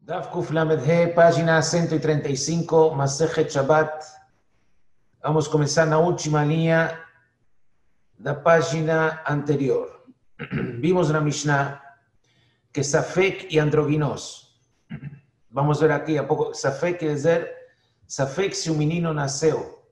Daf Kuf Lamed He, página 135, Masejet Shabbat. Vamos começar na última linha da página anterior. Vimos na Mishnah que Safek e androginos. Vamos ver aqui a pouco. Safek quer dizer Safek se o menino nasceu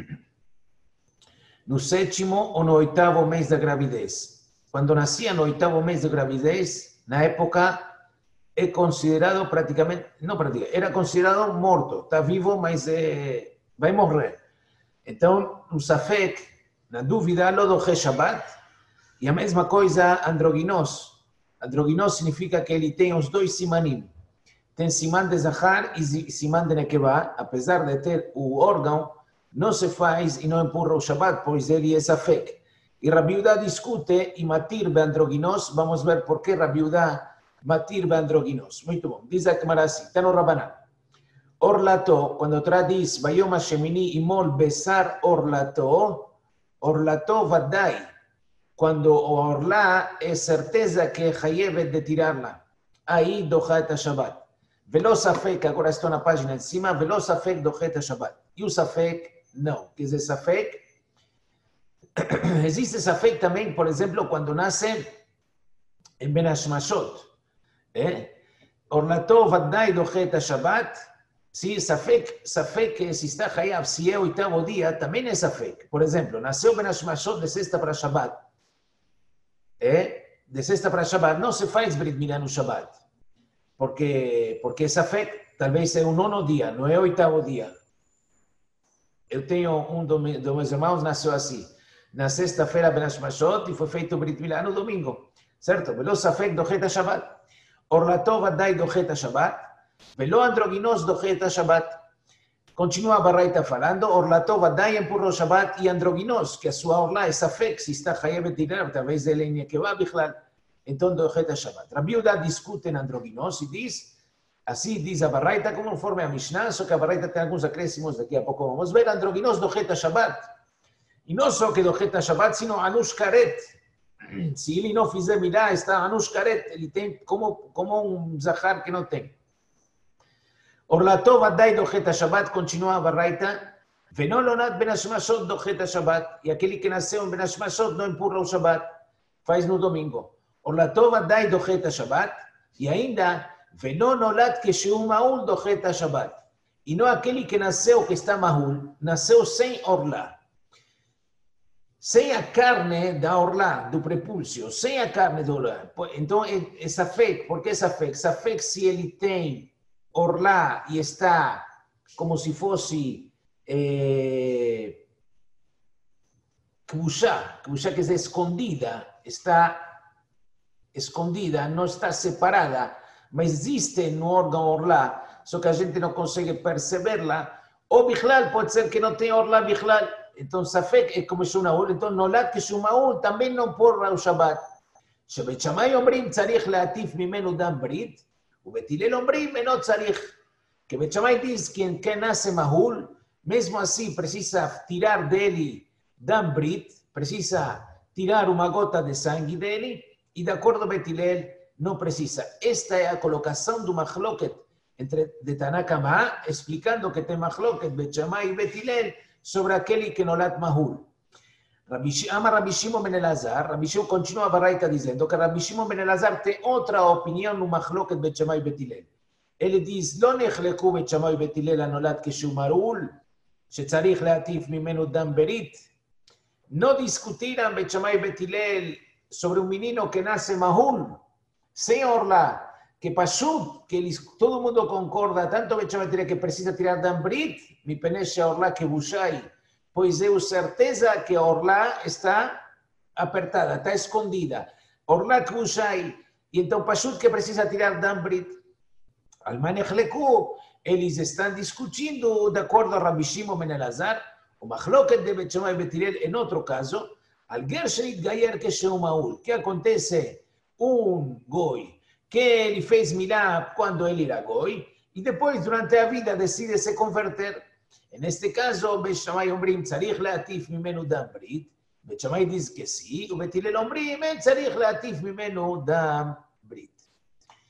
no 7º ou no 8º mês da gravidez. Quando nascia no 8º mês da gravidez, na época é considerado praticamente, não praticamente, era considerado morto, está vivo, mas vai morrer. Então, o Safek, na dúvida, lo doche Shabbat, e a mesma coisa androginos. Androginos significa que ele tem os dois simanim. Tem siman de Zahar e siman de Nekevá, apesar de ter o órgão, não se faz e não empurra o Shabbat, pois ele é Safek. E Rabi Yehuda discute e matir be androginos, vamos ver por que Rabi Yehuda matir be androginos. Muito bom. Diz a Gemara assim, está no Rabanan. Orlato, quando diz, Bayom Hashemini imol besar orlato, orlato vadai. Quando o orla é certeza que é chayevet de tirarla. Aí docha et Shabbat. Velo Safek, agora estou na página em cima, Velo Safek docha et Shabbat. E o Safek, não. Quer dizer, Safek, existe Safek também, por exemplo, quando nasce em Ben Hashmashot. Orlato vadai docha et Shabbat. Se Safek, se está chayav, se é o 8º dia, também é Safek. Por exemplo, nasceu Ben Hashmashot de sexta para Shabbat. De sexta para Shabbat, não se faz Brit Milá no Shabbat. Porque Safek talvez é o 9º dia, não é o 8º dia. Eu tenho um dos meus irmãos, nasceu assim. Na sexta-feira, Ben Hashmashot, e foi feito Brit Milá no domingo. Certo? Velo Safek dochet Shabbat. Orlato vadai dochet Shabbat. Velo androginos dochet Shabbat. Continua a Baraita falando, Orlato vadai empurro Shabbat e androginos, que a sua orla é Safek, se está chayevet tirar, talvez ele nem que vá bichlal. Então dochet Shabbat. Rabi Yehuda discute em androginos e diz, assim diz a Baraita, conforme a Mishnah, só que a Baraita tem alguns acréscimos, daqui a pouco vamos ver, androginos dochet Shabbat. E não só que dochet Shabbat, sino anush karet. Se ele não fizer milá, está anush karet, ele tem como um zahar que não tem. Orlato vadai dochet Shabbat, continua a Baraita, veno lonat Ben Hashmashot dochet Shabbat, e aquele que nasceu em Ben Hashmashot não empurra o Shabbat, faz no domingo. Orlato vadai dochet Shabbat, e ainda, veno nolat keshehu maul dochet Shabbat, e não aquele que nasceu que está mahul, nasceu sem orla. Sem a carne da orla, do prepúcio, sem a carne da orla. Então é Safek, por que Safek? Safek se ele tem orla e está como se fosse Kvushá quer dizer escondida, está escondida, não está separada, mas existe no órgão orla, só que a gente não consegue perceberla, ou bichlal, pode ser que não tenha orla bichlal. Então, Safek é como Shumaul, então Nolat que Shumaul também não porra o Shabbat. שבית שמאי אומרים צריך להטיף ממנו דם ברית, ובית הלל אומרים אינו צריך. Que Bet Shammai diz que quem nasce mahul, mesmo assim precisa tirar dele dam brit, precisa tirar uma gota de sangue dele, e de acordo com Bet Hillel não precisa. Esta é a colocação do machloket de Tanakama, explicando que tem machloket Bet Shammai e Bet Hillel sobre aquele que nolat mahul. Ama Rabbi Shimon ben Elazar, Rabbi Shimon continua a Baraita dizendo que Rabbi Shimon ben Elazar tem outra opinião no machloket Bet Shammai e Bet Hillel. Ele diz, לא נחלקו בית שמאי ובית הלל הנולד כשהוא מרעול, שצריך להטיף ממנו דם ברית. No discutiram Bet Shammai e Bet Hillel sobre um menino que nasce mahul, sem orla, que pashut, que todo mundo concorda, tanto Bet Shammai e Bet Hillel que precisa tirar dam brit, mi peneche a orla que bushai, pois eu certeza que a orla está apertada, está escondida. Orla que bushai, e então pashut que precisa tirar dam brit. Eles estão discutindo, de acordo a Rabbi Shimon ben Elazar, o machloket de Bet Shammai e Bet Hillel, em outro caso, al ger shenitgayer keshehu maul, que acontece goi, que ele fez milá quando ele era goi, e depois, durante a vida, decide se converter. Neste caso, Bet Shammai אומרים, צריך להטיף ממנו דם ברית, Bet Shammai diz que sim, ובית הלל אומרים, צריך להטיף ממנו דם ברית.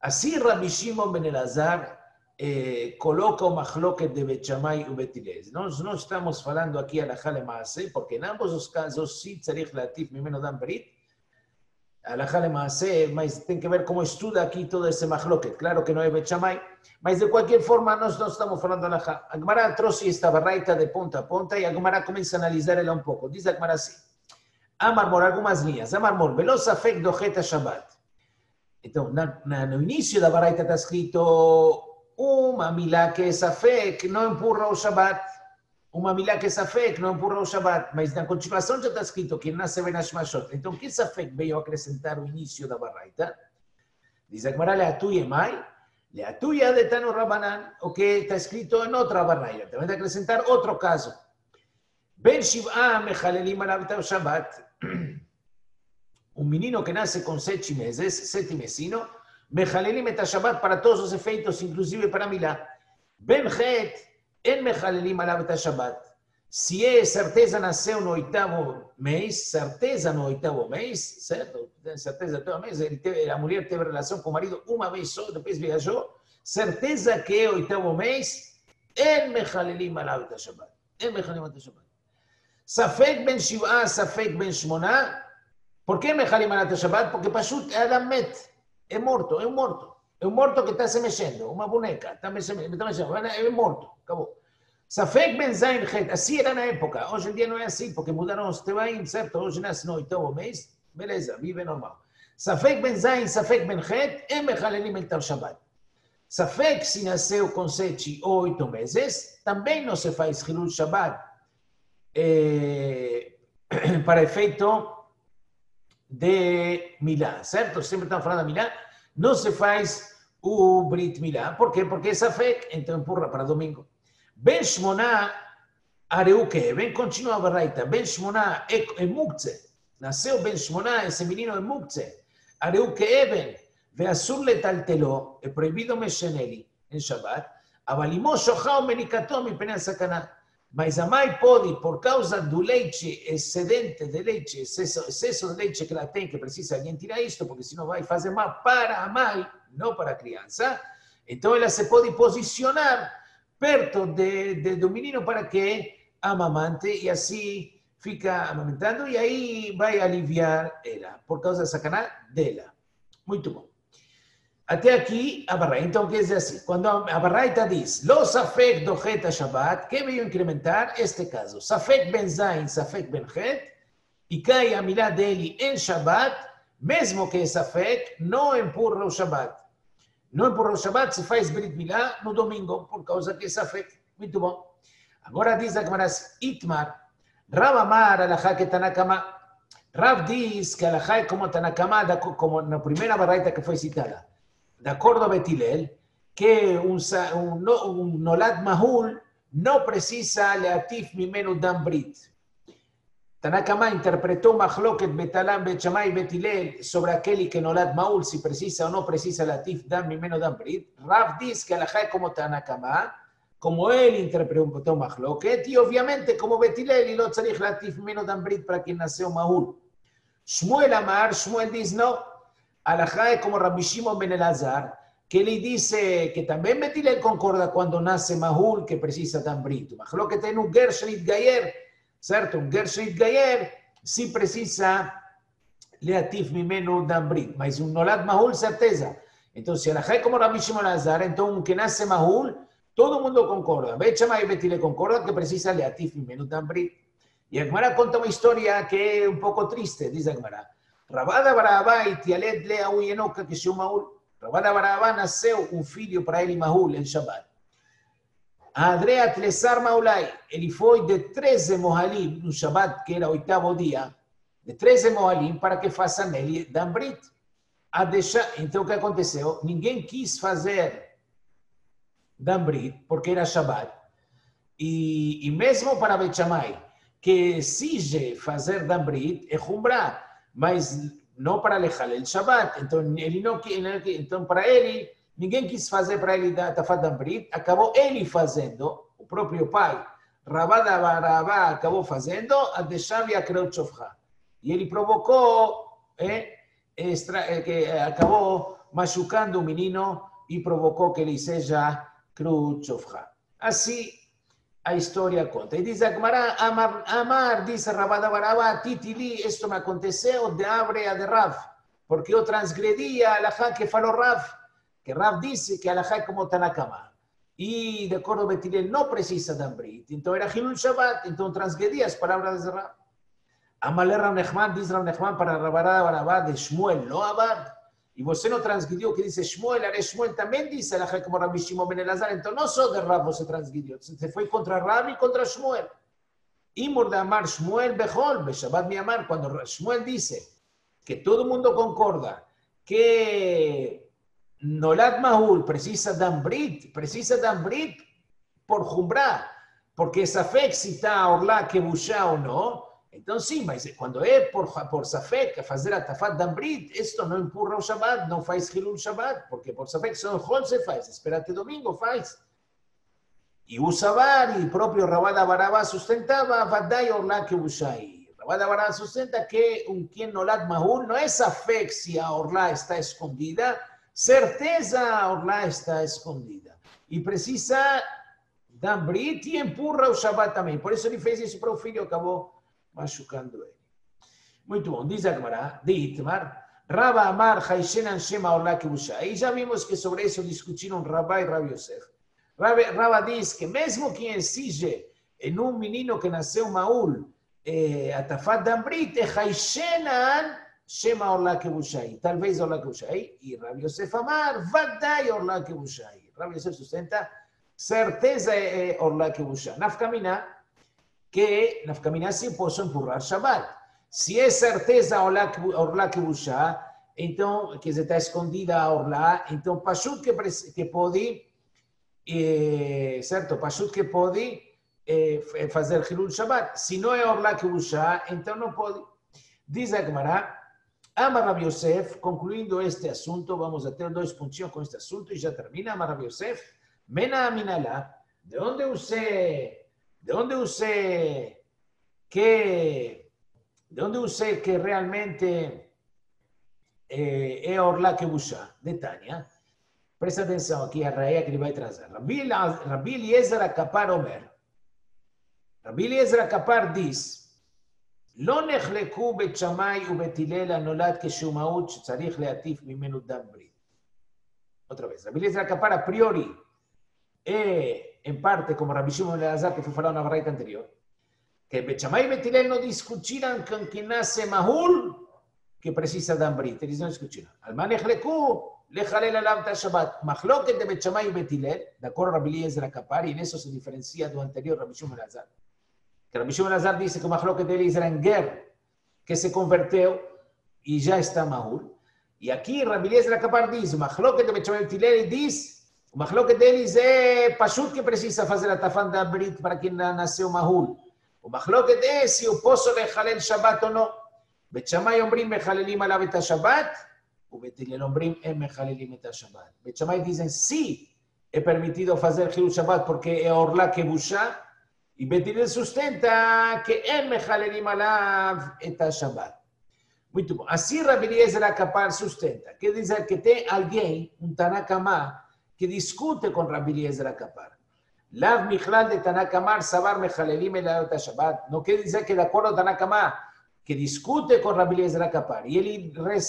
Assim Rabi Shimon ben Elazar coloca o machloket de Bet Shammai e Bet Hillel. Nós não estamos falando aqui alahá lemaaseh, porque em ambos os casos sim tzarich latif mimeno dam brit, alahá lemaaseh, mas tem que ver como estuda aqui todo esse machloket. Claro que não é Bet Shammai, mas de qualquer forma nós não estamos falando alahá. A Gemara trouxe esta barraita de ponta a ponta e a Gemara começa a analisar ela um pouco. Diz a Gemara assim, Amarmor, algumas linhas. Amarmor, velo safek dochet Shabbat. Então, no início da barraita está escrito uma milá que é safek não empurra o Shabbat. Uma milá que é safek não empurra o Shabbat. Mas na continuação já está escrito que nasce ben hashmashot. Então, que safek veio acrescentar o início da barraita? Diz a Gemara, leatuye mai, leatuye adetano rabanan, o que está escrito em outra barraita. Também vai acrescentar outro caso. Ben shiv'a mechalelim alav o Shabbat. Um menino que nasce com 7 meses, 7 mesino, mechalelim et Shabbat para todos os efeitos, inclusive para Milá. Ben het, en mechalelim alav et Shabbat. Se é certeza nasceu no 8º mês, certeza no 8º mês, certo? Tem certeza todo mês, a mulher teve relação com o marido uma vez só, depois viajou, certeza que é 8º mês, en mechalelim alav et Shabbat. En mechalelim et Shabbat. Safek ben shiv'a, safek ben shmona. ¿Por qué mechalim alat Shabbat? Porque Pashut Adam met, é morto, é um morto. É um morto que está se mexendo, uma boneca, está mexendo, é morto, acabou. Safek ben zain het, assim era na época, hoje em dia não é assim, porque mudaram os tebaim, certo? Hoje nasce no 8º mês, beleza, vive normal. Safek ben zain, safek ben het, é mechalelim el Shabbat. Safek, se nasceu com 7 ou 8 meses, também não se faz Hilul Shabbat para efeito de Milá, certo? Sempre estamos falando de Milá, não se faz o Brit Milá. Por quê? Porque é safek, então empurra para domingo. Ben Shmoná, areu que? Ben continua a barraita. Ben Shmoná é muktzeh. Nasceu Ben Shmoná, esse menino é muktzeh. Areu que eben, veasur letaltelo, é proibido mexer nele em Shabbat, avalimo shochá o menikatom e pena sacaná. Mas a mãe pode, por causa do leite excedente de leite, excesso de leite que ela tem, que precisa alguém tirar isto, porque senão vai fazer mal para a mãe, não para a criança. Então ela se pode posicionar perto do menino para que amamante e assim fica amamentando e aí vai aliviar ela, por causa da sacaná dela. Muito bom. Até aqui a barraita. Então quer dizer assim, quando a barraita diz lo safek dochet Shabbat, que veio incrementar este caso? Safek ben zain, safek ben het, e cai a milá dele em Shabbat, mesmo que é safek, não empurra o Shabbat. Não empurra o Shabbat, se faz Brit Milá no domingo, por causa que é safek. Muito bom. Agora diz a Gemara Itmar, Rav Amar alachá que Tanakama. Rav diz que alachá é como Tanakama, como na primeira barraita que foi citada. De acordo a Bet Hillel, que um nolad mahul não precisa leatif mimenu dam brit. Tanakama interpretou machloket betalam Bet Shammai e Bet Hillel sobre aquele que nolad mahul, se precisa ou não precisa leatif dam mimenu dam brit. Rav diz que alahá é como Tanakama, como ele interpretou machloket, e obviamente como Bet Hillel, e não tzarich leatif mimenu dam brit para quem nasceu mahul. Shmuel Amar, Shmuel diz não. Alajá é como Rabbi Shimon ben Elazar, que ele disse que também Bet Hillel concorda quando nasce Mahul, que precisa de brito. Mas lo que tem um Ger Shnit Gayer, certo? Um Ger Shnit Gayer, se precisa leatif mimenu de brit. Mas um Nolad Mahul, certeza. Então, se Alajá é como Rabbi Shimon ben Elazar, então um que nasce Mahul, todo mundo concorda. Bet Shammai e Bet Hillel concordam que precisa leatif mimenu de brit. E a Gemara conta uma história que é um pouco triste, diz a Gemara. Rabada Barabá e Tialet Lea Uyenoka que chama Mahul. Rabada Barabá nasceu filho para ele Mahul em Shabbat. Adrea Tlesar Maulai, ele foi de 13 Mohalim no Shabbat, que era o 8º dia, de 13 Mohalim para que faça nele Dan Brit. Então o que aconteceu? Ninguém quis fazer Dan Brit porque era Shabbat. E mesmo para Bet Shammai, que exige fazer Dan Brit, é Humbrah. Mas não para Lechalel Shabbat. Então, ele não, então, para ele, ninguém quis fazer para ele Tafat Dan Brit, acabou ele fazendo, o próprio pai, Rabada Barabá acabou fazendo, a deixar e a Kreut Shofcha. E ele provocou, que acabou machucando un menino y provocó que le seja cruz shofra. Así a historia conta. Y dice Agmará, Amar, dice Rabada Baraba, Titili, esto me aconteceu de Abrea de Rav, porque yo transgredí a Alajá que faló Rav, que Rav dice que Alajá es como Tanakama. Y de acuerdo a Betilel no precisa de Ambrit, entonces era Hilul Shabbat, entonces transgredí las palabras de Rav. Amalé Rav Nechman, dice Rav Nechman para Rabada Baraba de Shmuel, no Abad. Y vos no transgredió que dice Shmuel, Are Shmuel también dice Alajá como Rabbi Shimon ben Elazar, entonces no sos de Rav, vos se transgredió, se fue contra Rav y contra Shmuel. Y Mordamar Shmuel Bejol, Beshabbat mi Amar, cuando Shmuel dice que todo el mundo concorda que Nolad Mahul precisa de Ambrit por Jumbrá, porque esa fe si está Orla que Busha o no. Entonces, sí, mas cuando es por Safek, hacer Atafat Dambrit, esto no empurra o Shabbat, no faz Hilul Shabbat, porque por Safek son Hol se faz, espérate domingo, faz. Y Usabar, y propio Rabada Baraba sustentaba, Vadai Orla que Bushai. Rabada Baraba sustenta que un quien Nolad Mahul no es Safek si a Orla está escondida, certeza Orla está escondida. Y precisa Dambrit y empurra o Shabbat también. Por eso le fez esse para o filho, acabou machucando ele. Muito bom. Diz a Gemara, de Itmar, Rabba Amar Haishenan Shema Orla Kibusha. Aí já vimos que sobre isso discutiram Rabá e Rabi Yosef. Rabba diz que mesmo que exige em um menino que nasceu Maul, Atafat Dambrit, Haishenan Shema Orla Kibusha. Talvez Orla Kibusha. E Rabi Yosef Amar, Vadai Orla Kibusha. Rabi Yosef sustenta, certeza é Orla Kibusha. Nafkamina, que Nafkamina se posso empurrar Shabbat. Se é certeza Orla Kibusha, então, que está escondida a Orla, então Pashut que pode, certo? Pashut que pode fazer Hilul Shabbat. Se não é Orla Kibusha, então não pode. Diz a Gemara, Amar Rabi Yosef, concluindo este assunto, vamos a ter 2 pontinhos com este assunto e já termina. Amar Rabi Yosef, Mena Aminalá, de onde usé que realmente é Orla Kibusha, de Tânia. Presta atenção aqui a raia que ele vai trazer. Rabi Eliezer Akapar Omer. Rabi Eliezer Akapar diz, לא נחלקו בית שמאי ובית הלל הנולד כשהוא מהות שצריך להטיף ממנו דם ברית. Otra vez, Rabi Eliezer Akapar a priori en parte, como Rabbi Shimon ben Elazar, que fue falado en la barraita anterior, que Bet Shammai y Bet Hillel no discutirán con quien nace Mahul, que precisa de Ambrit. Ellos no discutirán. Al Manejleku, le jalel alav ta Shabbat. Mahloket de Bet Shammai y Bet Hillel, de acuerdo a Rabbi Eliezer Akapar, y en eso se diferencia de lo anterior Rabbi Shimon ben Elazar. Que Rabbi Shimon ben Elazar dice que Mahloket de Eliezer en Ger, que se convirtió y ya está Mahul. Y aquí Rabbi Eliezer Akapar dice, Mahloket de Bet Shammai y Bet Hillel dice, o Mahloket deles é Pashut que precisa fazer a Tafan da Brit para quem nasceu Mahul. O Mahloket é se eu posso lechalel Shabbat ou não. Bet Shammai ombrim mechalelim alav et Shabbat, o Bet Hillel ombrim em mechalelim et Shabbat. Bet Shammai dizem se é permitido fazer Hilul Shabbat porque é Orla Kibusha, e Bet Hillel sustenta que em mechalelim alav et Shabbat. Muito bom. Assim Rabbi Eliezer Akapar sustenta. Quer dizer que tem alguém, Tanakama, que discute con Rabbi Eliezer Akapar. Lav Michlal de Tanakamar Sabar Mechalelim el Shabbat. No quiere decir que de acuerdo a Tanakama, que discute con Rabbi Eliezer Akapar. Y él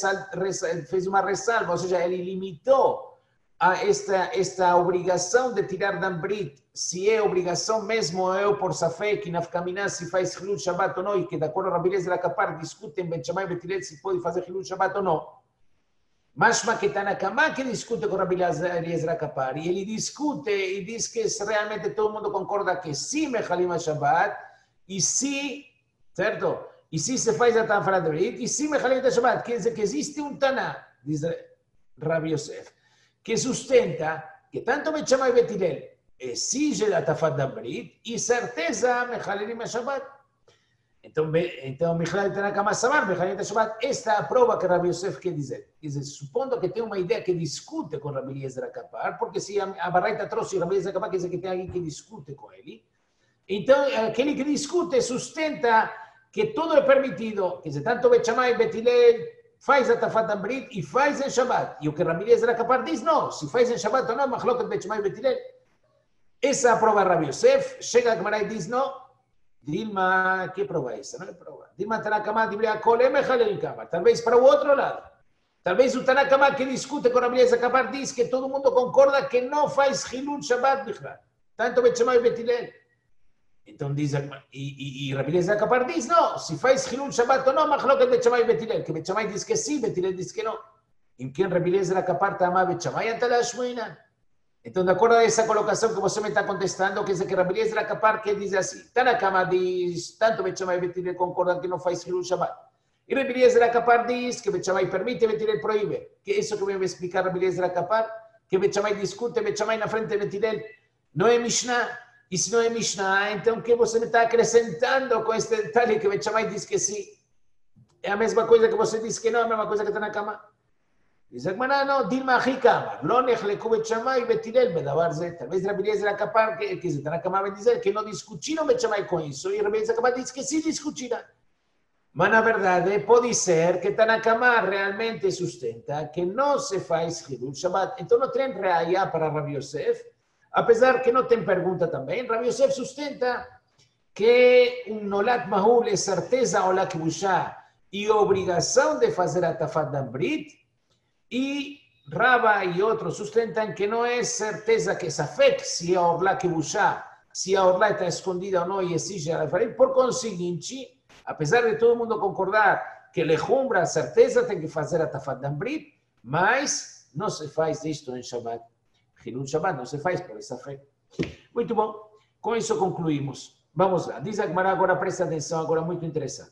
fez una resalva, o sea, él limitó a esta obrigação de tirar Dambrit, se é obrigação mesmo eu por Safek, Nafkamina, se faz Hilul Shabbat ou não, e que de acordo a Rabbi Eliezer Akapar discutem Bet Shammai e Bet Hillel se pode fazer Hilul Shabbat ou não. Mashma que Tanakama que discute com Rabbi Eliezer Akapar, e ele discute e diz que realmente todo mundo concorda que sim mechalim a Shabbat, e sim, certo? E sim se faz a Tafra de Brit, e sim mechalim a Shabbat, quer dizer que existe Taná, diz Rabbi Yosef, que sustenta que tanto Bet Shammai e Bet Hillel exige a Tafra de Brit, e certeza mechalim a Shabbat. Então, Michlal de Tanakama Samar, Mechalel de Shabbat, esta é a prova que Rabbi Yosef quer dizer. Quer dizer, supondo que tem uma ideia que discute com Rabbi Eliezer Akapar, porque se a barraita trouxe Rabbi Eliezer Akapar, quer dizer que tem alguém que discute com ele. Então, aquele que discute sustenta que tudo é permitido, quer dizer, tanto Bet Shammai e Bet Hillel faz a Tafat Brit e faz em Shabbat. E o que Rabi Eliezer Akapar diz, não, se faz em Shabbat ou não, Machloket Bet Shammai Bet Hillel. Essa é a prova Rabi Yosef, chega a Gemara e diz, não, Dilma, que prova é essa? Não é prova. Dilma Tanakama, Dibria Kole, Mechalel Kama. Talvez para o outro lado. Talvez o Tanakama que discute com Rabi Eliezer Akapar diz que todo mundo concorda que não faz Hilul Shabbat Bichlal. Tanto Bet Shammai Bet Hillel. Então diz, e Rabi Eliezer Akapar diz, não, se faz Hilul Shabbat ou não, Machloket Bet Shammai Bet Hillel, que Bet Shammai diz que sim, Bet Hillel diz que não. Em quem Rabi Eliezer Akapar está a Bet Shammai, até lá Shmuina. Então, de acordo a essa colocação que você me está contestando, quer dizer que Rabi Eliezer Akapar que diz assim, Tanakama diz, tanto Bet Shammai e Bet Hillel concordam que não faz Hilul Shabbat. E Rabi Eliezer Akapar diz que Bet Shammai permite, Bet Hillel proíbe. Que é isso que me vai explicar Rabi Eliezer Akapar, que Bet Shammai discute, Bet Shammai na frente de Bet Hillel, não é Mishnah. E se não é Mishnah, então o que você me está acrescentando com este detalhe que Bet Shammai diz que sim? É a mesma coisa que você diz que não, é a mesma coisa que está na cama. Diz a Gemara, não, Dilma Hikama, lo nechleku Bet Shammai e Bet Hillel bedavar ze. Talvez Rabi Eliezer Akapar, que está na cama, vai dizer que não discutiram Bet Shammai com isso, e Rabi Eliezer Akapar diz que sim discutiram. Mas na verdade pode ser que Tanakama realmente sustenta que não se faz Hilul Shabbat. Então não tem reaya para Rabi Yosef, apesar que não tem pergunta também. Rabi Yosef sustenta que um Nolat Mahul é certeza ou Lakbushá e obrigação de fazer a Tafat Brit, e Raba e outros sustentam que não é certeza que Safek se a Orla Kibushá, se a Orla está escondida ou não e exige a referir. Por conseguinte, apesar de todo mundo concordar que lejumbra a certeza tem que fazer a Tafat Brit, mas não se faz isto em Shabbat. Hilul Shabbat não se faz por essa fé. Muito bom. Com isso concluímos. Vamos lá. Diz a Gemara agora, presta atenção, agora muito interessante.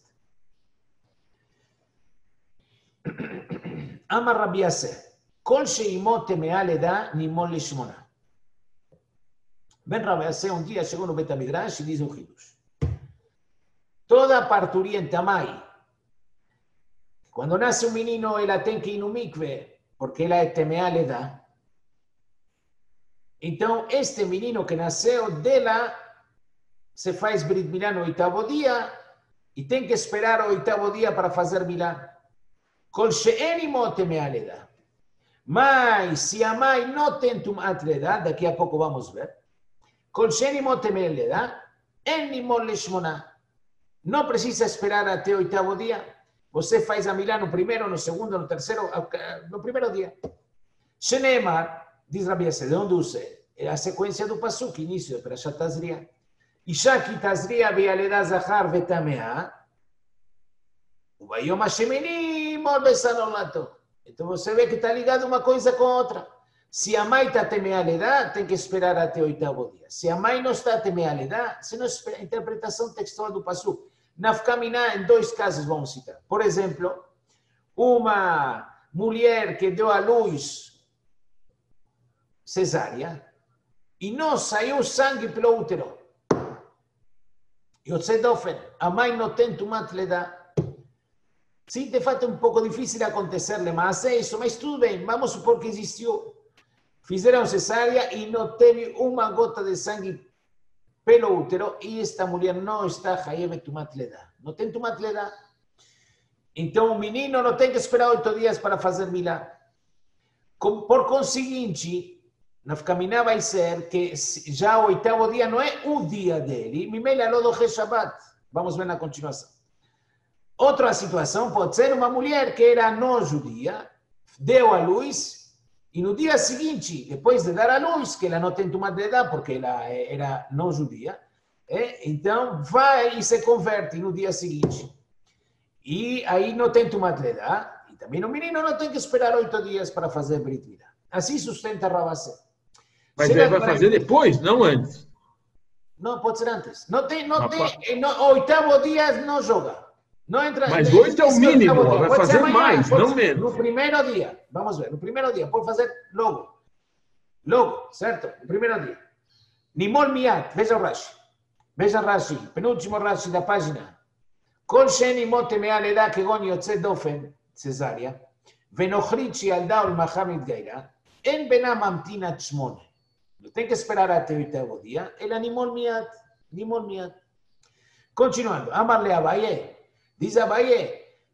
Amar Rabi Yasser. Kol she'imo teme'a leda nimon lishmona. Ben Rabi Yasser um dia chegou no Bet HaMidrash e diz um hidush. Toda parturienta mãe, quando nasce um menino, ela tem que ir no mikve, porque ela é teme'a leda. Então, este menino que nasceu dela, se faz Brit Milá no oitavo dia e tem que esperar o oitavo dia para fazer Milá. Kol she'en imo teme'a leda. Mas, se a mãe não tem Tumat leda, daqui a pouco vamos ver, Kol she'en imo teme'a leda, en nimon lishmona. Não precisa esperar até o oitavo dia. Você faz a Milá no primeiro, no segundo, no terceiro, no primeiro dia. Sheneemar, diz Rabi Yasser, de onde usa? É a sequência do Pasuk, início de Parashat Tazria. Isha ki Tazria ve'aleda zachar ve'tamea, ubayom hashemini mol besanolato. Então você vê que está ligado uma coisa com outra. Se a mãe está temealeda, tem que esperar até o oitavo dia. Se a mãe não está temealeda, se não espera, a interpretação textual do Pasuk. Nafkamina, em dois casos vamos citar. Por exemplo, uma mulher que deu à luz cesárea e não saiu sangue pelo útero. Yotzei Dofen, a mãe não tem Tumat leda. Sim, de fato é um pouco difícil acontecer-lhe, mas é isso. Mas tudo bem, vamos supor que existiu. Fizeram cesárea e não teve uma gota de sangue pelo útero e esta mulher não está Hayevet Tumat leda. Não tem Tumat leda. Então o menino não tem que esperar 8 dias para fazer Milá. Por conseguinte, Nafkamina vai ser que já o oitavo dia não é o dia dele, Mimela lo doche Shabbat. Vamos ver na continuação. Outra situação pode ser uma mulher que era não judia, deu à luz, e no dia seguinte, depois de dar à luz, que ela não tem Tumat leda porque ela era não judia, então vai e se converte no dia seguinte. E aí não tem Tumat leda, e também o menino não tem que esperar 8 dias para fazer Brit Milá. Assim sustenta Ravasser. Mas ele vai fazer depois, não antes. Não, pode ser antes. No oitavo dia não joga. Não entra. Mas 8 é o mínimo, vai fazer amanhã, mais, não menos. No primeiro dia, vamos ver, no primeiro dia, pode fazer logo. Logo, certo? No primeiro dia. Nimol Miat, veja o Rashi. Veja Rashi, penúltimo Rashi da página. Kol sheni mote mea leda kegon yotzei dofen, cesárea, venochrit she'yalda ulmacha mitgaira, en bena mamtinat shmone. Não tem que esperar até o oitavo dia. Ela nimol miat. Nimol miat. Continuando. Amarle Abaye. Diz Abaye.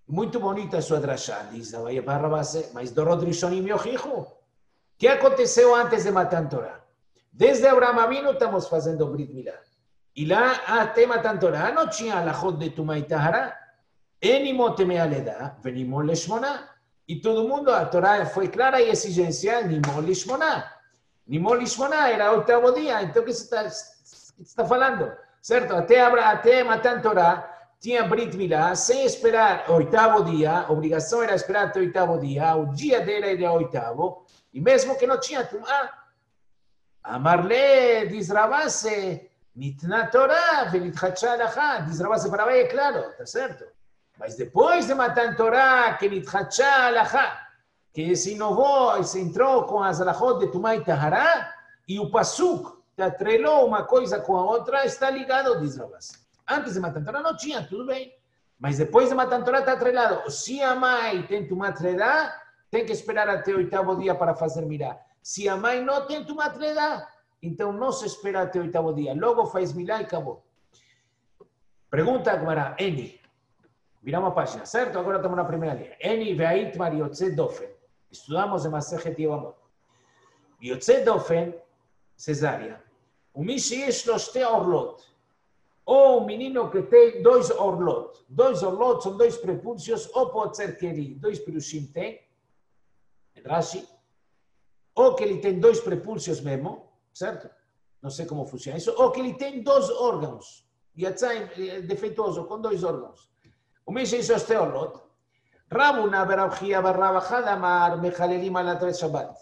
Muito bonita a sua drachá, diz a Ravase, mas Dorot Rishonim Yochichu. O que aconteceu antes de Matan Torah? Desde Abraham Avinu estamos fazendo Brit Milá. E lá, até Matan Torah, não tinha alachot de Tumá e Tahara, enimot me'aledá, venimot leshmoná. E todo mundo, a Torá foi clara e exigência, nimot leshmoná. Nimot leshmoná era o 8º dia, então o que você está falando? Certo? Até Matan Torah, tinha Brit Milá, sem esperar o 8º dia, a obrigação era esperar até o 8º dia, o dia dele era o 8º, e mesmo que não tinha Tumá, Amarle, diz Ravase, Nitna Torá, Venitchatcha Alachá, diz Ravase para vai, é claro, está certo? Mas depois de Matan Torá, que Nitchatcha Alachá, que se inovou e se entrou com as alachot de Tumá e Tahará, e o Pasuk te atrelou uma coisa com a outra, está ligado, diz Ravase. Antes de Matan Torah não tinha, tudo bem. Mas depois de Matan Torah está atrelado. Se a mãe tem Tumá Tredá, tem que esperar até o 8º dia para fazer mirá. Se a mãe não tem Tumá Tredá, então não se espera até o 8º dia. Logo faz milá e acabou. Pergunta agora, Eni. Viramos a página, certo? Agora estamos na primeira linha. Eni ve'ait mar yotze dofen. Estudamos em Masechet Yevamot. Yotze dofen, cesárea. ומי שיש לו שתי עורלות, ou um menino que tem 2 orlot. 2 orlot são 2 prepúcios, ou pode ser que ele 2 pirushim tem, Rashi, ou que ele tem 2 prepúcios mesmo, certo? Não sei como funciona isso, ou que ele tem 2 órgãos, Yatzai defeituoso, com 2 órgãos. O mês é só este orlot. Rabuna berabchia barraba hadamar mechalelim alat Shabbat.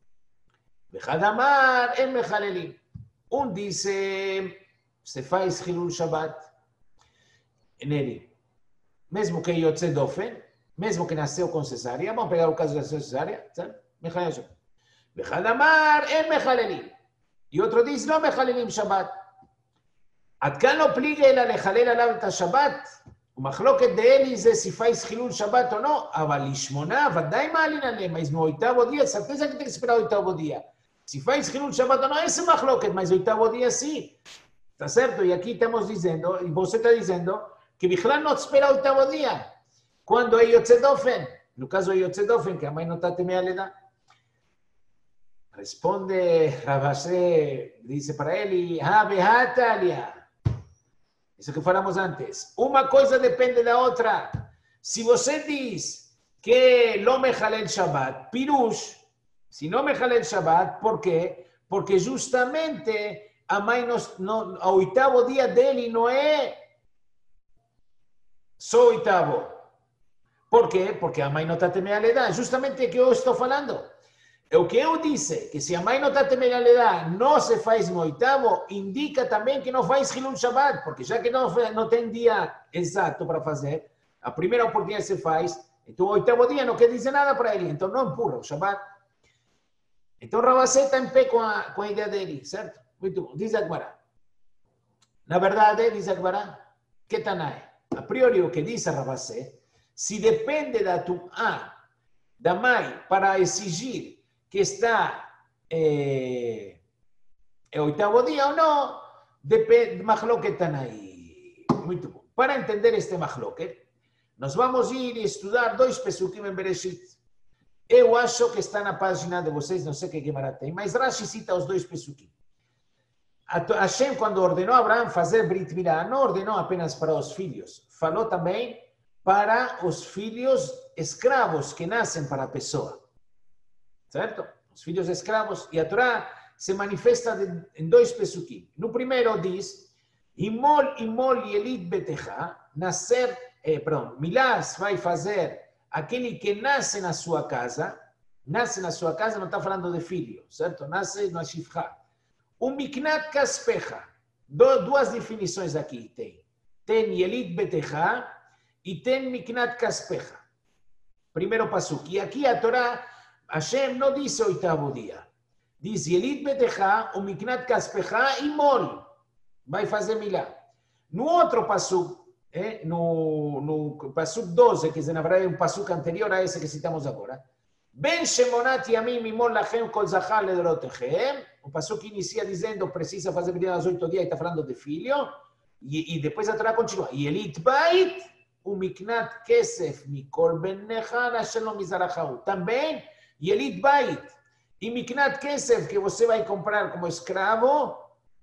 Hadamar em mechalelim. Disse... se faz Hilul Shabbat nele. Mesmo que Yotze Dofen, mesmo que nasceu com cesárea, vamos pegar o caso da cesárea, certo? Mechalel Shabbat. Bechadamar em Mechalelim. E outro diz, não Mechalelim Shabbat. עד כאן לא פליגה אלא לחלל עליו את השבת, ומחלוקת דאלי זה se faz חילול שבת או לא, אבל לשמונה ודאי מעלין עליהם, mas no 8º dia, certeza que tem que esperar o 8º dia. Se faz חילול שבת ou não, essa é מחלוקת, mas o 8º dia sim. Está certo? E aqui estamos dizendo, e você está dizendo, que Bichlal não espera o 8º dia. Quando é Yotze Dofen? No caso é Yotze Dofen, que a mãe não está temendo a ledá. Responde Ravase, diz para ele, Havehatalia. Isso que falamos antes. Uma coisa depende da outra. Se você diz que não mechalel Shabbat, pirush, se não mechalel Shabbat, por quê? Porque justamente a mãe não, o 8º dia dele não é só o 8º. Por quê? Porque a mãe não está temendo a ledá. Justamente o que eu estou falando. O que eu disse, que se a mãe não está temendo a ledá, não se faz no 8º, indica também que não faz Hilul Shabbat, porque já que não tem dia exato para fazer, a primeira oportunidade se faz, então o 8º dia não quer dizer nada para ele, então não empurra o Shabbat. Então Ravase está em pé com a ideia dele, certo? Muito bom. Diz Agmará. Na verdade, diz Agmará, que Tanae, a priori o que diz Ravase, se depende da tumá da mãe para exigir que está é 8º dia ou não, depende de Mahloket Tanaí. Muito bom. Para entender este Mahloket, nós vamos ir e estudar 2 pesukim em Bereshit. Eu acho que está na página de vocês, não sei que Gemara tem, mas Rashi cita os 2 pesukim. Hashem, quando ordenou a Abraão fazer Brit Milá, não ordenou apenas para os filhos, falou também para os filhos escravos que nascem para a pessoa. Certo? Os filhos escravos. E a Torá se manifesta em 2 pesukim. No primeiro diz, Imol yelit betecha, nascer, Milás vai fazer aquele que nasce na sua casa, não está falando de filho, certo? Nasce na shifra. Miknat kaspecha. 2 definições aqui tem. Tem yelit betecha e tem miknat kaspecha. Primeiro pasuk. E aqui a Torá, Hashem não diz o 8º dia. Diz yelit betecha, miknat kaspecha e mol. Vai fazer milá. No outro pasuk, no pasuk 12, que na verdade é um pasuk anterior a esse que citamos agora, Ben shemonat yamim imol lachem kol zachar ledorotechem. O pasuk inicia dizendo precisa fazer milá aos 8 dias e está falando de filho. E depois a Torá continua. Yelit bait ומקנת כסף מכל בן נכר אשר לא מזרחהו. Também, Yelit Bait. E מקנת כסף que você vai comprar como escravo,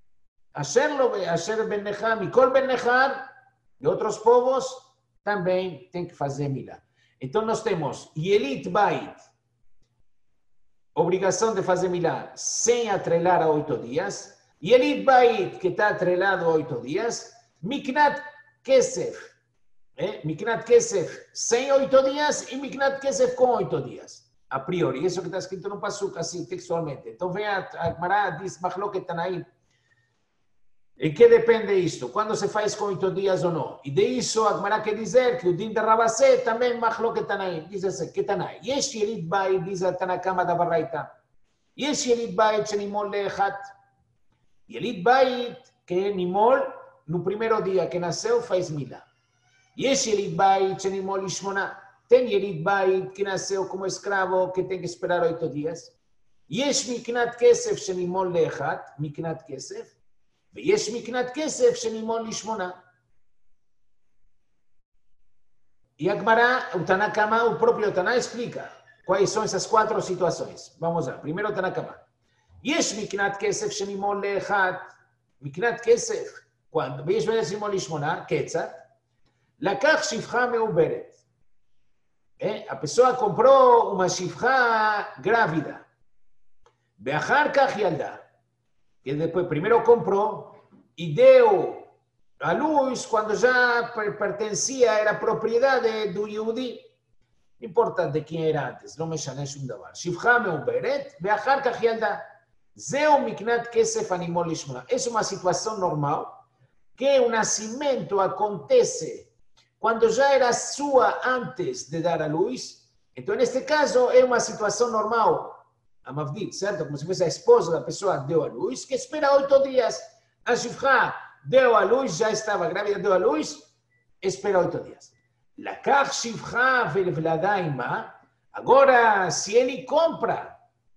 Asher ben Nechar, Mikol ben Nechar, de outros povos, também tem que fazer milá. Então nós temos Yelit Bait, obrigação de fazer milá sem atrelar a 8 dias. Yelit Bait, que está atrelado a 8 dias. Miknat Kesef, Miknat Kesef sem 8 dias e Miknat Kesef com 8 dias. A priori, isso que está escrito no Pasuk, assim, textualmente. Então vem a Gemara, diz Machloket Tanaim. Em que depende isto? Quando se faz com 8 dias ou não? E de isso a Gemara quer dizer que o din de Rabasé também Machloket Tanaim. Diz assim, que Tanai. Yesh Yelit Bait, diz a Tanakama da Baraita. Yesh Yelit Bait shenimol leechat. Yelit Bait, que nimol, no primeiro dia que nasceu, faz milá. Yesh Yelit Bait shenimol lishmona. Tem Yelit Bait que nasceu como escravo, que tem que esperar 8 dias. Yesh Miknat Kesef shenimol leechat. Miknat Kesef. ויש מקנת כסף שנימול לשמונה. E a Gemara, o Tanakama, o próprio Taná explica quais são essas 4 situações. Vamos lá. Primeiro o Tanakama. יש מקנת כסף שנימול לאחד. מקנת כסף. ויש שנימול לשמונה, כיצד? לקח שפחה מעוברת. A pessoa comprou uma שפחה grávida. ואחר כך ילדה. Que depois primeiro comprou e deu a luz quando já pertencia, era propriedade do Yehudi. Não importa de quem era antes, não משנה שום דבר. שפחה מעוברת, ואחר כך ילדה. זהו מקנת כסף הנימול לשמונה. Essa é uma situação normal, que o nascimento acontece quando já era sua antes de dar a luz. Então, neste caso, é uma situação normal. A Mavdit, certo? Como se fosse a esposa da pessoa deu a luz, que espera 8 dias. A Shifra deu a luz, já estava grávida, deu a luz, espera 8 dias. Lakach Shifra velvladaima. Agora, se ele compra,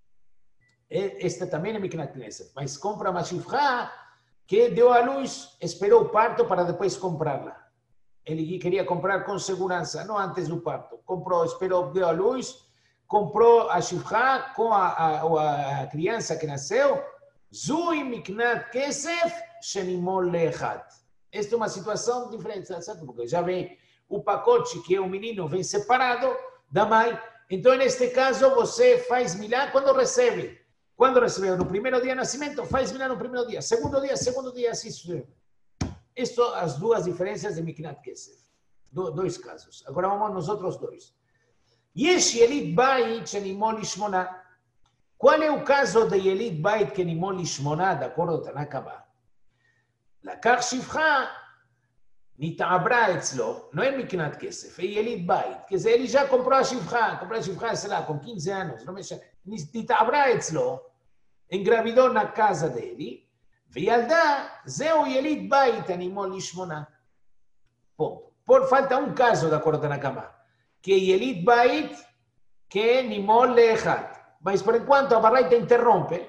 esta também é Miknat Knesset, mas compra uma Shifra que deu a luz, esperou o parto para depois comprá-la. Ele queria comprar com segurança, não antes do parto. Comprou, esperou, deu a luz, comprou a Shifra com a criança que nasceu, Zui Miknat Kesef Shenimol Leechat. Esta é uma situação diferente, certo? Porque já vem o pacote que é o menino, vem separado da mãe. Então, neste caso, você faz milá quando recebe. Quando recebeu no primeiro dia de nascimento, faz milá no primeiro dia. Segundo dia, assim sucede. Estas são as 2 diferenças de Miknat Kesef. 2 casos. Agora vamos nos outros 2. Yesh Yelit Bait shenimol lishmona. Qual é o caso de Yelit Bait que nimol lishmona, de acordo com Tanakama? Lakach Shifra nita'abra etzlo, não é Miknat Kesef, é Yelit Bait. Quer dizer, ele já comprou a Shifra, sei lá, com 15 anos, não me chama. Nita'abra etzlo, engravidou na casa dele, veyalda, zeu Yelit Bait animol lishmona. Ponto. Falta um caso, de acordo com Tanakama, que é Yelit Bait, que é nimol leechat. Mas, por enquanto, a Baraita interrompe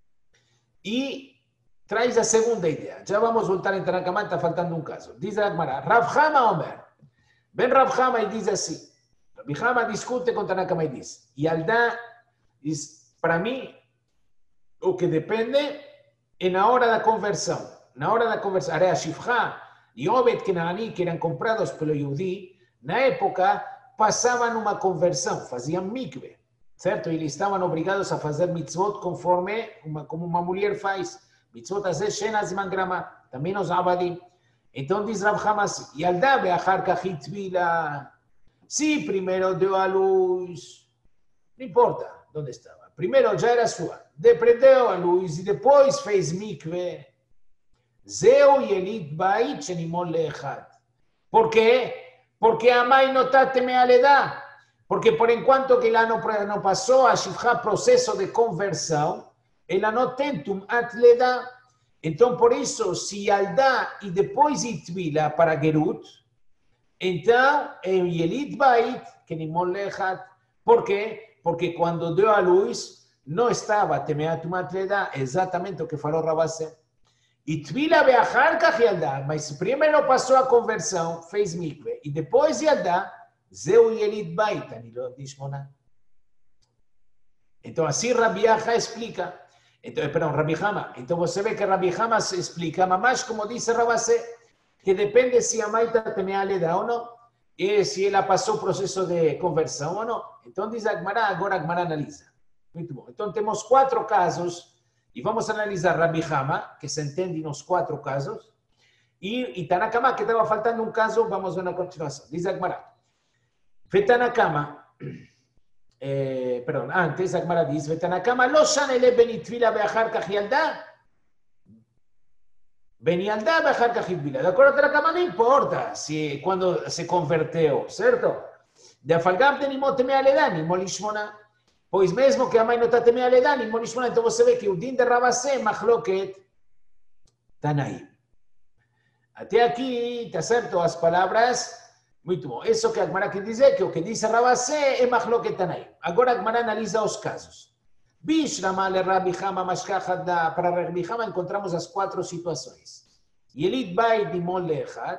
e traz a segunda ideia. Já vamos voltar em Tanakama, está faltando um caso. Diz a Gemara, Rav Chama Omer. Vem Rav Chama e diz assim. Rav Chama discute com Tanakama e diz, Yaldá diz, para mim, o que depende é na hora da conversão. Na hora da conversão, a Shifra e Obed Kenaani, que eram comprados pelo Yehudi, na época, passavam uma conversão, faziam mikve. Certo? Eles estavam obrigados a fazer mitzvot conforme como uma mulher faz. Mitzvot a ser shenas e mangrama. Também os abadim. Então diz Rav Chama assim, Yalda be'achar kach hitvila. Se primeiro deu a luz, não importa onde estava. Primeiro já era sua. Depois deu a luz e depois fez mikve. Zeu Yelit Bait shenimol leechat. Por quê? Porque a mãe não está temealeda. Porque por enquanto que ela não passou a Shifra processo de conversão, ela não tem tumat leda. Então, por isso, se Yaldá e depois Itvila para Gerut, então é Yelit Bait, que nimol leechat. Por quê? Porque quando deu a luz, não estava temeat tumat leda, exatamente o que falou Rabasé. E tvila beachar kach yalda, mas primeiro passou a conversão, fez mikve, e depois yalda, zeu yelit bait, ani lo dishmona. Então assim Rabi Acha explica. Então, perdão, Rabi Hama. Então você vê que Rabi Hama se explica, mas como disse Rabasé, que depende se a mãe está temealeda ou não, e se ela passou o processo de conversão ou não. Então diz a Gemara, agora a Gemara analisa. Muito bom. Então temos 4 casos, e vamos analisar Rabi Hama, que se entende nos 4 casos, e Tanakama, que estava faltando um caso, vamos ver na continuação. Diz a Gemara. Tanakama, perdão, antes a Gemara diz, Tanakama, lo shanele benitvila beachar kach yalda, benialda beachar kach yalda. De acordo com Tanakama, não importa se quando se converteu, certo? De afalgam de nimot temealeda, nimot lishmona. Pois mesmo que a mãe não está temealeda, nimot lishmona, então você vê que o din de Rabasé, machloket, Tanaim. Até aqui, está certo? As palavras... Muito bom. Isso que a Gemara quer dizer, que o que diz Rabasé é machloket Tanaim. Agora a Gemara analisa os casos. Bishlama le Rabi Hama mashkachat da. Para Rabi Hama encontramos as 4 situações. Yelit bait dimon leechat,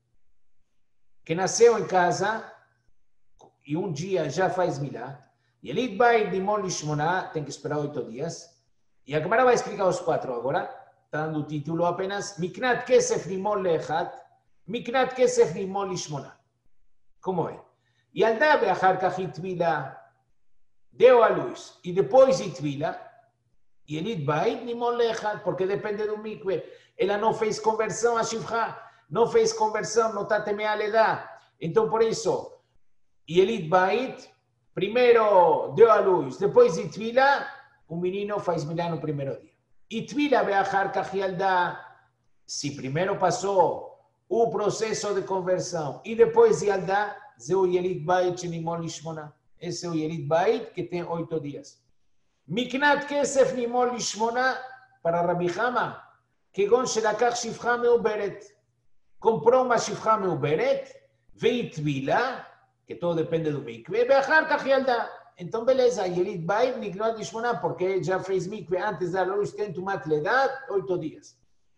que nasceu em casa e um dia já faz milá. Yelit bait dimon lishmona, tem que esperar 8 dias. E a Gemara vai explicar os 4 agora. Está dando o título apenas. Miknat kesef dimon leechat, miknat kesef dimon lishmona. Como é? E Yalda beachar kach itvila, deu a luz, e depois itvila, e Yelit bait nimon leechad, porque depende do mikve. Ela não fez conversão a shivcha, não fez conversão, não está temealeda. Então, por isso, Yelit bait, primeiro deu a luz, depois itvila, o menino faz milá no primeiro dia. Itvila beachar kach yalda, se primeiro passou o processo de conversão e depois Yalda, zeu Yelit bait nimon lishmona. Esse é o Yelit bait que tem 8 dias. Miknat kesef nimon lishmona, para Rabi Hama, כגון שלקח שפחה מעוברת. comprou uma שפחה מעוברת, והטבילה, que todo depende do mikve, ואחר כך ילדה. Então, beleza, Yelit bait niknot lishmona, porque já fez mikve antes da luz, tem tumat ledat, 8 dias.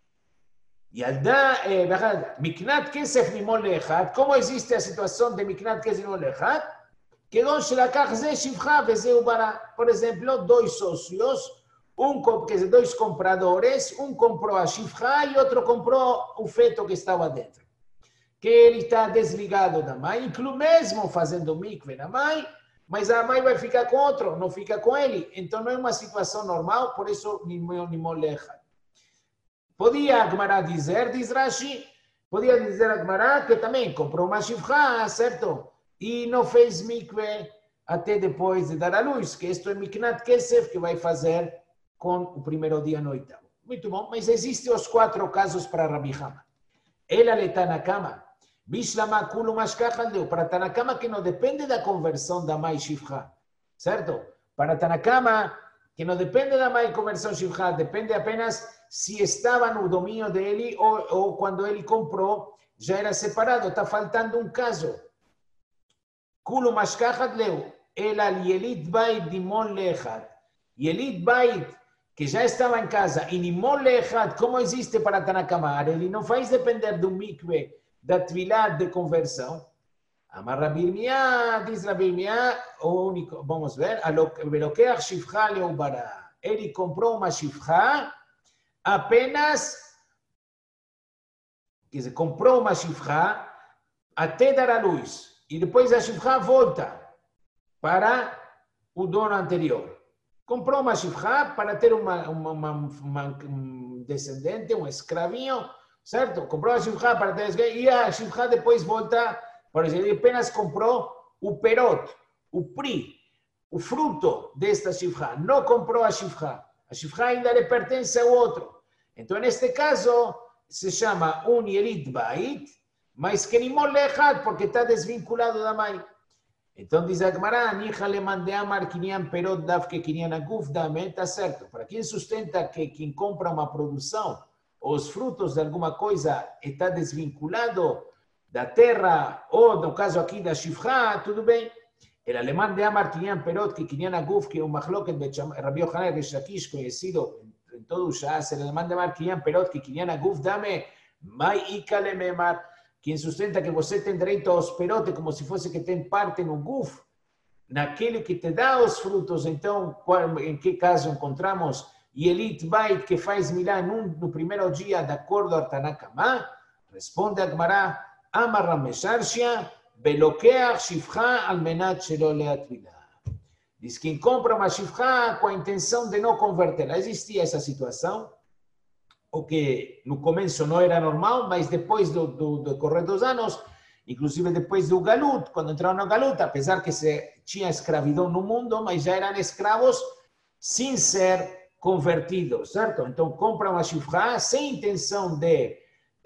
ילדה, מקנת כסף ממול לאחד, כמו existe a situação de מקנת כסף ממול לאחד, כגון שלקח זה שפחה וזה הוא ברא. Por exemplo, 2 sócios, dois compradores, um comprou a shifra e outro comprou o feto que estava dentro. Que ele está desligado da mãe, inclusive mesmo fazendo mikve na mãe, mas a mãe vai ficar com outro, não fica com ele. Então não é uma situação normal, por isso nimol lecha. Podia a Gemara dizer, diz Rashi, podia dizer a Gemara que também comprou uma shifra, certo? E não fez mikve até depois de dar a luz, que isto é miknat kesef, que vai fazer com o primeiro dia no oitavo. Muito bom, mas existem os 4 casos para Rabi Hama. Ela le Tanakama, Bishlama kulu mashkachal deu, para Tanakama que não depende da conversão da mãe shifra, certo? Para Tanakama, que não depende da mãe conversão shifra, depende apenas se estava no domínio dele ou quando ele comprou, já era separado. Está faltando um caso. Kulu mashkachal deu, ela Yelit bait dimon leechad. Yelit bait, que já estava em casa, e nimon leechad, como existe para Tanakama, ele não faz depender do mikve, da tvilá de conversão. Amar Rabi Irmia, diz Rabi Irmia, o único, vamos ver, velokeach shifcha leubara. Ele comprou uma shifcha apenas, quer dizer, comprou uma shifcha até dar a luz, e depois a shifcha volta para o dono anterior. Comprou uma shifcha para ter um descendente, um escravinho, certo? Comprou a shifcha para ter e a shifcha depois volta, por exemplo, ele apenas comprou o perot, o pri, o fruto desta shifcha, não comprou a shifcha. A shifcha ainda lhe pertence ao outro. Então, neste caso, se chama um Yelit bait, mas que nimon leechad, porque está desvinculado da mãe. Então, diz a Gemara, Nicha le mandei amar kinyan perot dav que kinyan aguf dame, está certo. Para quem sustenta que quem compra uma produção, os frutos de alguma coisa está desvinculado da terra, ou no caso aqui da shifra, tudo bem. El alemán de amar kinyan perot que kinyan aguf, que é um machloket de Rabbi Yochanan Resh Lakish, conhecido em todo o chá, se le manda mar Kinyan Perot, que Kinyan Aguf dame, mai ikale memar, quem sustenta que você tem direito aos perot, como se fosse que tem parte no Guf, naquele que te dá os frutos. Então, em que caso encontramos Yelit Bait, que faz milá no primeiro dia, de acordo a Tanakama? Responde a Gemara, Amar Ramesharshia, Belokeach Shifcha al menat shelo leatvila. Diz quem compra uma shifcha com a intenção de não convertê-la. Existia essa situação, o que no começo não era normal, mas depois do decorrer dos anos, inclusive depois do Galut, quando entraram no Galut, apesar que se tinha escravidão no mundo, mas já eram escravos sem ser convertidos, certo? Então compra uma shifcha sem intenção de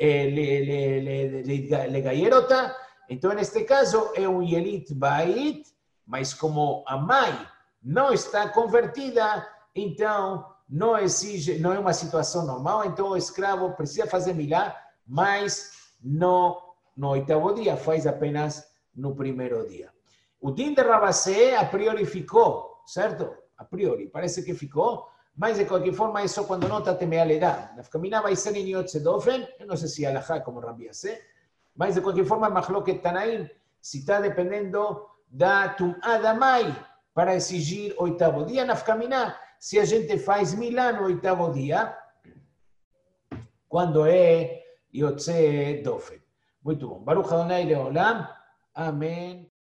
legayerota. Então, neste caso, é um Yelit Bait, mas como a mãe não está convertida, então não exige, não é uma situação normal, então o escravo precisa fazer milá, mas no oitavo dia, faz apenas no primeiro dia. O din de Rabasé a priori ficou, certo? A priori, parece que ficou, mas de qualquer forma, isso quando não está temea legal. Na família vai ser em Yotze Dofen, eu não sei se alahá como Rabi Yaseh, mas de qualquer forma, Mahloket Tanaim, se está dependendo da Tum'á da mãe para exigir oitavo dia, na família, se a gente faz milá no oitavo dia, quando é Yotze Dofen. Muito bom. Baruch Adonai Leolam. Amém.